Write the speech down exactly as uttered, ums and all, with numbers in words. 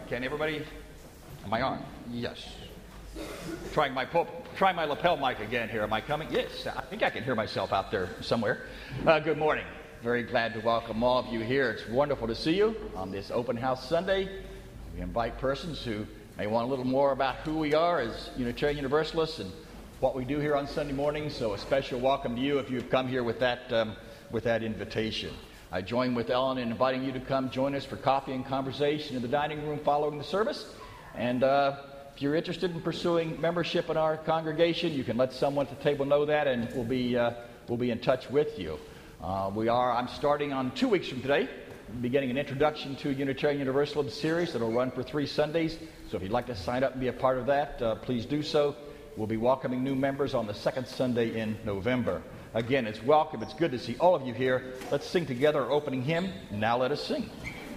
Can everybody? Am I on? Yes. Trying my pulp, trying my lapel mic again here. Am I coming? Yes. I think I can hear myself out there somewhere. Uh, good morning. Very glad to welcome all of you here. It's wonderful to see you on this open house Sunday. We invite persons who may want a little more about who we are as Unitarian Universalists and what we do here on Sunday mornings. So a special welcome to you if you've come here with that um, with that invitation. I join with Ellen in inviting you to come join us for coffee and conversation in the dining room following the service. And uh, if you're interested in pursuing membership in our congregation, you can let someone at the table know that, and we'll be uh, we'll be in touch with you. Uh, we are. I'm starting on two weeks from today, beginning an Introduction to Unitarian Universalism series that will run for three Sundays. So if you'd like to sign up and be a part of that, uh, please do so. We'll be welcoming new members on the second Sunday in November. Again, it's welcome. It's good to see all of you here. Let's sing together our opening hymn. Now let us sing.